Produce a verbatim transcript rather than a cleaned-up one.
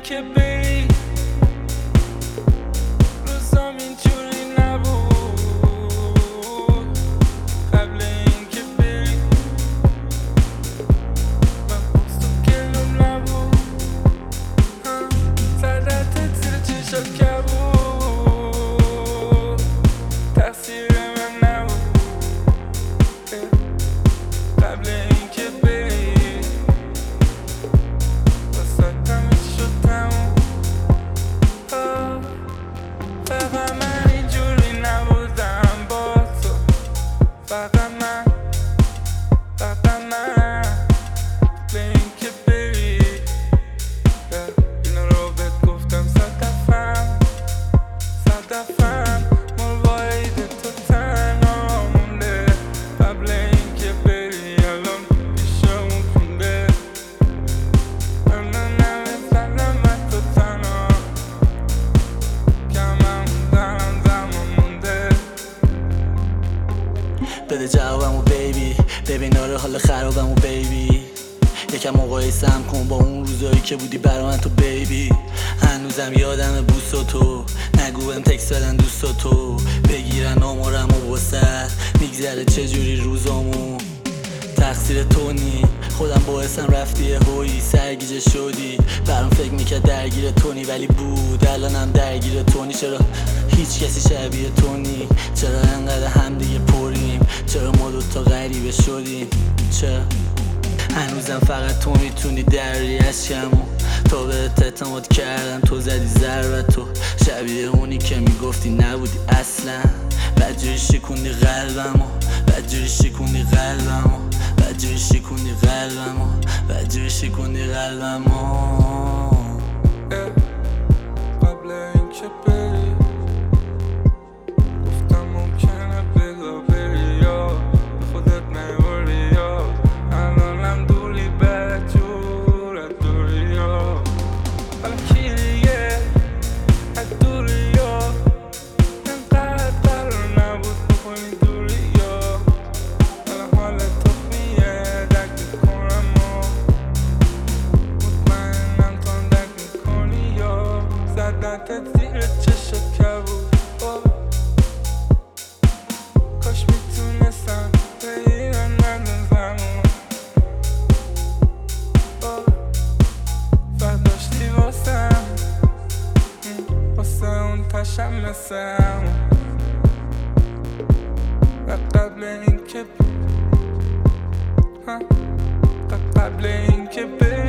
اینکه بری روزام اینجوری نبود، قبل اینکه بری من باز تو گلوم نبود، زدتت زیر چشات کبود، تقصیر من نبود قبل اینکه بری واسه همه چی شد تموم. فقط من اینجوری نبودم با تو، فقط من فقط من قبل اینکه بری اینا رو بهت گفتم صد دفعه صد دفعه مواعید تو تنها مونده قبل اینکه بری الان پیشمون خونده من نمیزنم من تو تنها کمم دارم زمان مونده. بده جوابمو بیبی، ببین آره حال خرابمو بیبی، یکم مقایسه هم کن با اون روزایی که بودی برا من تو بیبی. هنوزم یادم بوسا تو، نگو بهم تکس بدن دوستا تو، بگیرن آمارمو واسط میگذره چجوری روزامو. تقصیر تو نی، خودم باعثم رفتی هویی سرگیجه شدی، برام فکر میکرد درگیر تونی ولی بود الانم درگیر تونی. چرا هیچ کسی شبیه تونی؟ چرا انقدر همدیگه پریم؟ چرا ما دوتا غریبه شدیم؟ چرا هنوزم فقط تو میتونی دری از کمو، تا بهت اعتماد کردم تو زدی ضربت، تو شبیه اونی که میگفتی نبودی اصلا، بدجوری شکوندی قلبمو، بدجوری شکوندی قلبمو، بدجوری شکوندی قلبمو، بدجوری شکوندی قلبمو. قبل اینکه بری گفتم ممکنه بگا بری یا به خودت نیوری یا الانم دوری بدجورت دوری یا حالا کی دیگه از دوری یا انقدر قرار نبود بکنی دوری یا حالا حالت تخمیه درک میکنم و مطمئنم تو هم درک میکنی یا زدتت زیر چشات کبود. کاش میتونستم بگیرن من زمان فرداشتی واسم واسه اون تشم مثم و قبل اینکه قبل اینکه